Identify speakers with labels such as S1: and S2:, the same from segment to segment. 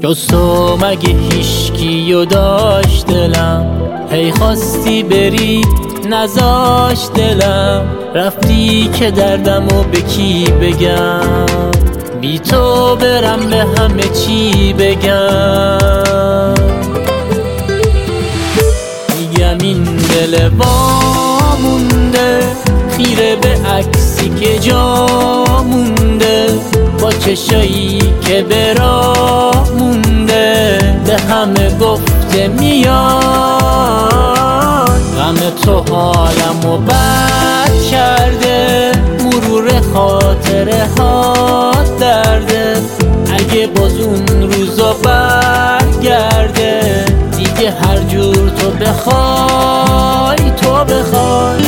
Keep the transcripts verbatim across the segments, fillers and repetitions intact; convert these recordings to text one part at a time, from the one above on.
S1: جز تو مگه هیشکیو داشت دلم، هی خواستی بری نذاش دلم، رفتی که دردمو به کی بگم، بی تو برم به همه چی بگم. میگم این دل وامونده، خیره به عکسی که جا مونده، با چشایی که به راه مونده، به همه گفته میاد. غم تو حالمو بد کرده، مرور خاطره ها درده، اگه باز اون روزا برگرده، دیگه هر جور تو بخوای تو بخوای.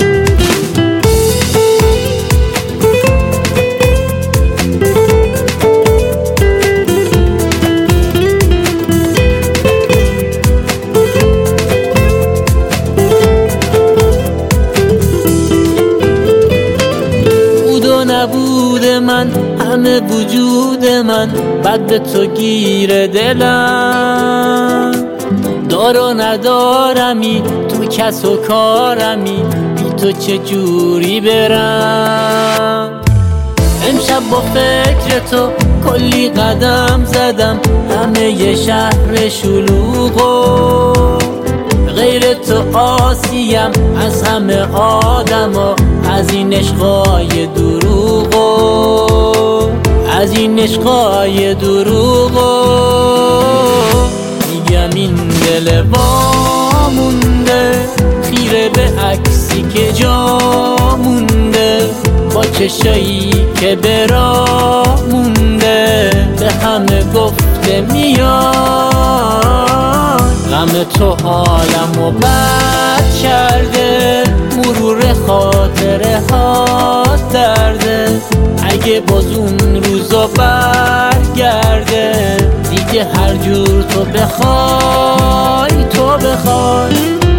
S1: نبود من همه وجود من، بعد به تو گیر دلم، دار و ندارمی تو کس و کارمی، بی تو چه جوری برم. امشب با فکر تو کلی قدم زدم، همه ی شهر شلوغو، غیر تو آسیم از همه آدما، از این عشقای دروغو، از این عشقای دروغو. میگم این دل وامونده، خیره به عکسی که جا مونده، با چشایی که به راه مونده، به همه گفته میاد. غم تو حالمو بد کرده، مرور خاطره ها درده، اگه باز اون روزا برگرده، دیگه هر جور تو بخوای تو بخوای.